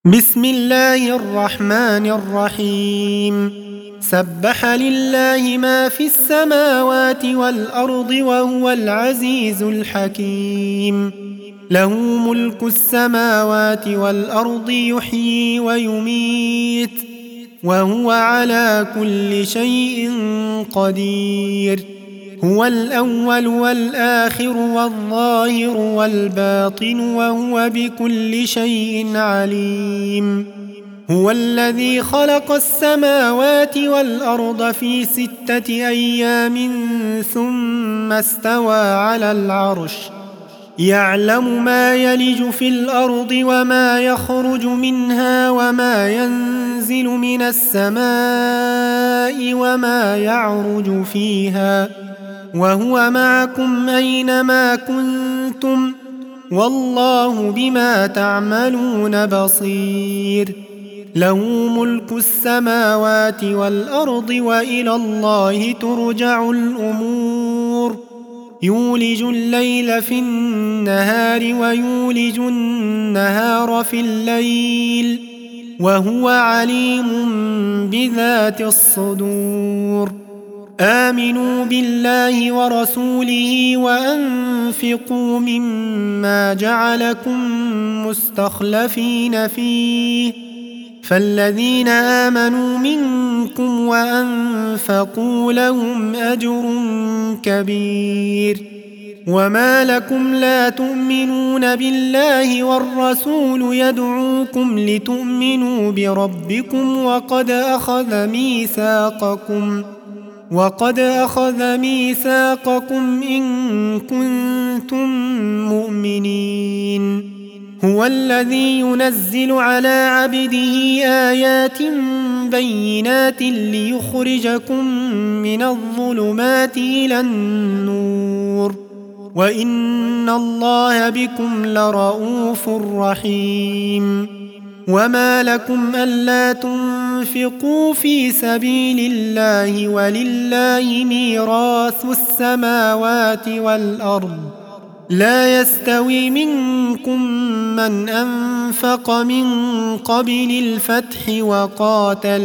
بسم الله الرحمن الرحيم. سبح لله ما في السماوات والأرض وهو العزيز الحكيم. له ملك السماوات والأرض يحيي ويميت وهو على كل شيء قدير. هو الأول والآخر والظاهر والباطن وهو بكل شيء عليم. هو الذي خلق السماوات والأرض في 6 أيام ثم استوى على العرش. يعلم ما يلج في الأرض وما يخرج منها وما ينزل من السماء وما يعرج فيها وهو معكم أينما كنتم والله بما تعملون بصير. له ملك السماوات والأرض وإلى الله ترجع الأمور. يولج الليل في النهار ويولج النهار في الليل وهو عليم بذات الصدور. آمنوا بالله ورسوله وأنفقوا مما جعلكم مستخلفين فيه فالذين آمنوا منكم وأنفقوا لهم أجر كبير. وما لكم لا تؤمنون بالله والرسول يدعوكم لتؤمنوا بربكم وقد أخذ ميثاقكم إن كنتم مؤمنين. هو الذي ينزل على عبده آيات بينات ليخرجكم من الظلمات إلى النور وإن الله بكم لرءوف رحيم. وما لكم ألا تنفقوا في سبيل الله ولله ميراث السماوات والأرض لا يستوي منكم من أنفق من قبل الفتح وقاتل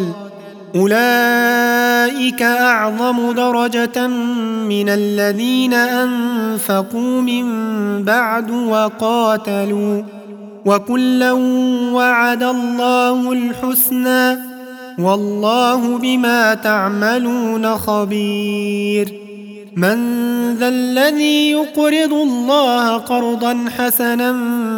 أولئك أعظم درجة من الذين أنفقوا من بعد وقاتلوا وكلا وعد الله الحسنى والله بما تعملون خبير. من ذا الذي يقرض الله قرضا حسنا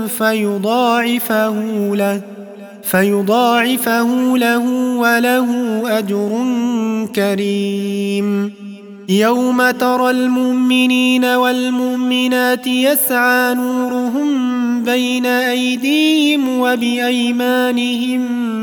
فيضاعفه له وله أجر كريم. يوم ترى المؤمنين والمؤمنات يسعى نورهم بين أيديهم وبأيمانهم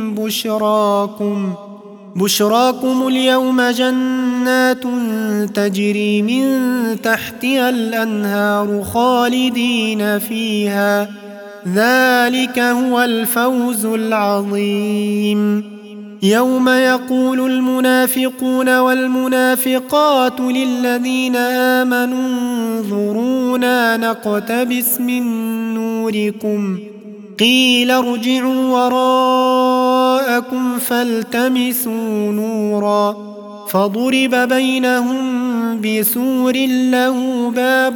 بشراكم اليوم جنات تجري من تحتها الأنهار خالدين فيها ذلك هو الفوز العظيم. يوم يقول المنافقون والمنافقات للذين آمنوا انظرونا نقتبس من نوركم قيل ارجعوا وراءكم فالتمسوا نورا فضرب بينهم بسور له باب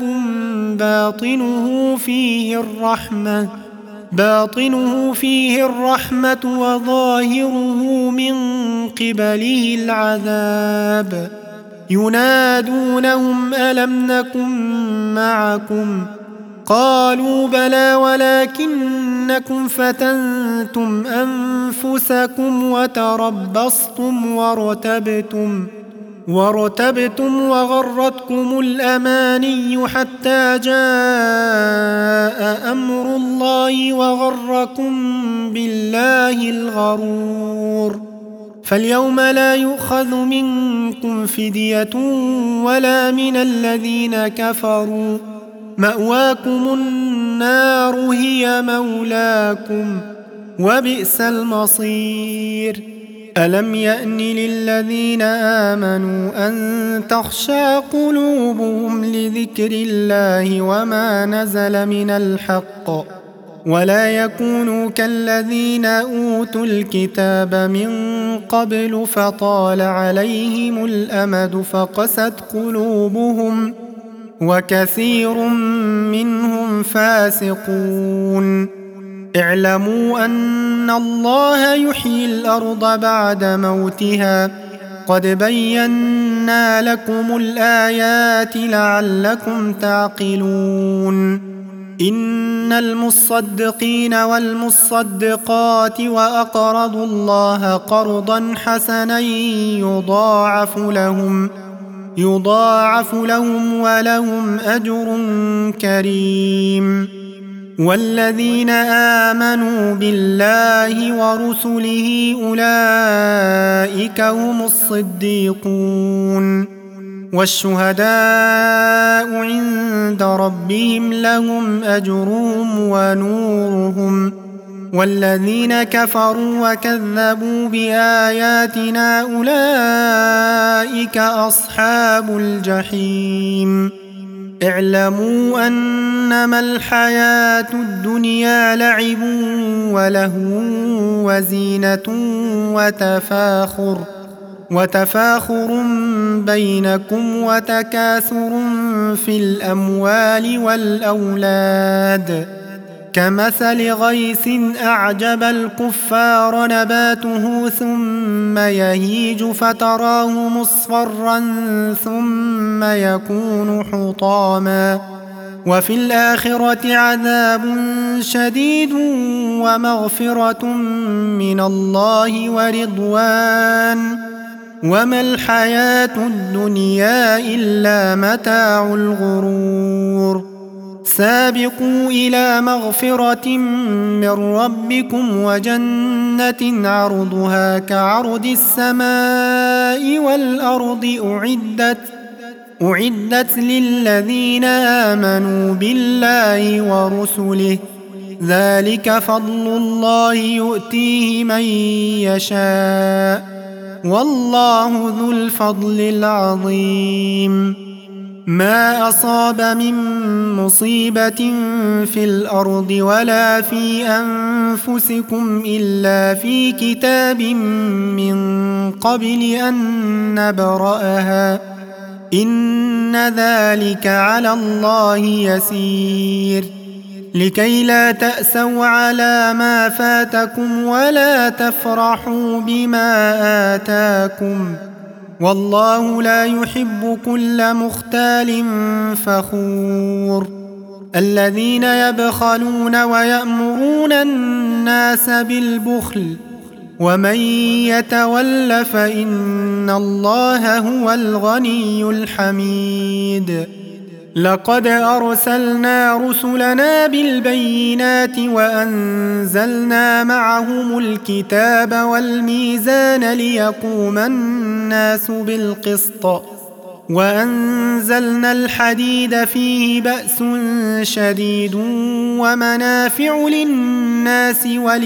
باطنه فيه الرحمة وظاهره من قبله العذاب. ينادونهم ألم نكن معكم قالوا بلى ولكنكم فتنتم أنفسكم وتربصتم وارتبتم وغرتكم الأماني حتى جاء أمر الله وغركم بالله الغرور. فاليوم لا يؤخذ منكم فدية ولا من الذين كفروا مأواكم النار هي مولاكم وبئس المصير. ألم يأن للذين آمنوا أن تخشع قلوبهم لذكر الله وما نزل من الحق ولا يكونوا كالذين أوتوا الكتاب من قبل فطال عليهم الأمد فقست قلوبهم وكثير منهم فاسقون. اعلموا أن الله يحيي الأرض بعد موتها قد بينا لكم الآيات لعلكم تعقلون. إن المصدقين والمصدقات وأقرضوا الله قرضا حسنا يضاعف لهم ولهم أجر كريم. والذين آمنوا بالله ورسله أولئك هم الصديقون والشهداء عند ربهم لهم أجرهم ونورهم. والذين كفروا وكذبوا بآياتنا أولئك أصحاب الجحيم. اعلموا أنما الحياة الدنيا لعب ولهو وزينة وتفاخر بينكم وتكاثر في الأموال والأولاد كمثل غيث أعجب الكفار نباته ثم يهيج فتراه مصفرا ثم يكون حطاما وفي الآخرة عذاب شديد ومغفرة من الله ورضوان وما الحياة الدنيا إلا متاع الغرور. سابقوا إلى مغفرة من ربكم وجنة عرضها كعرض السماء والأرض أعدت للذين آمنوا بالله ورسله ذلك فضل الله يؤتيه من يشاء والله ذو الفضل العظيم. ما أصاب من مصيبة في الأرض ولا في أنفسكم إلا في كتاب من قبل أن نبرأها إن ذلك على الله يسير. لكي لا تأسوا على ما فاتكم ولا تفرحوا بما آتاكم والله لا يحب كل مختال فخور. الذين يبخلون ويأمرون الناس بالبخل ومن يتول فإن الله هو الغني الحميد. لقد أرسلنا رسلنا بالبينات وأنزلنا معهم الكتاب والميزان ليقوم الناس بالقسط وأنزلنا الحديد فيه بأس شديد ومنافع للناس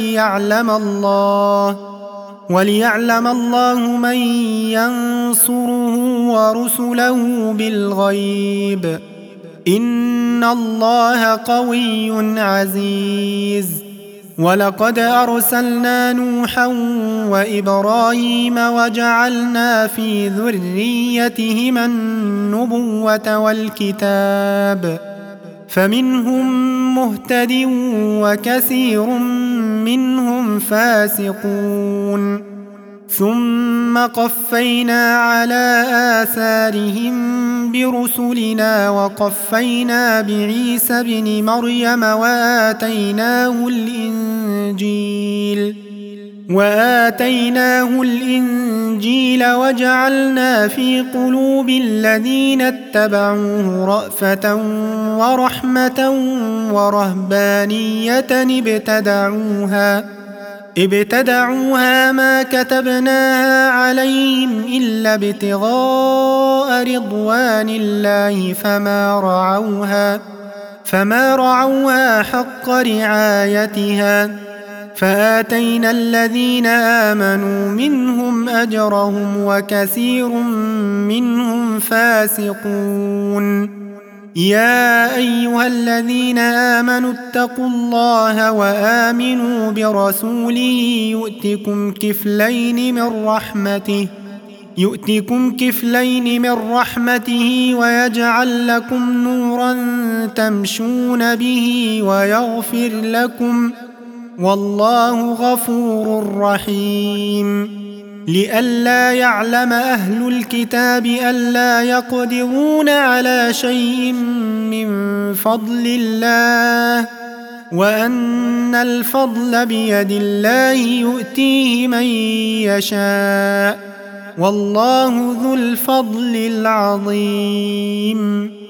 وليعلم الله من ينصره ورسله بالغيب إن الله قوي عزيز. ولقد أرسلنا نوحا وإبراهيم وجعلنا في ذريتهما النبوة والكتاب فمنهم مهتد وكثير منهم فاسقون. ثم قفينا على آثارهم برسلنا وقفينا بعيسى ابن مريم وآتيناه الإنجيل وجعلنا في قلوب الذين اتبعوه رأفة ورحمة ورهبانية ابتدعوها ما كتبناها عليهم إلا ابتغاء رضوان الله فما رعوها حق رعايتها فآتينا الذين آمنوا منهم أجرهم وكثير منهم فاسقون. يا أيها الذين آمنوا اتقوا الله وآمنوا برسوله يؤتكم كفلين من رحمته ويجعل لكم نورا تمشون به ويغفر لكم والله غفور رحيم لئلا يعلم أهل الكتاب ألا يقدرون على شيء من فضل الله وأن الفضل بيد الله يؤتيه من يشاء والله ذو الفضل العظيم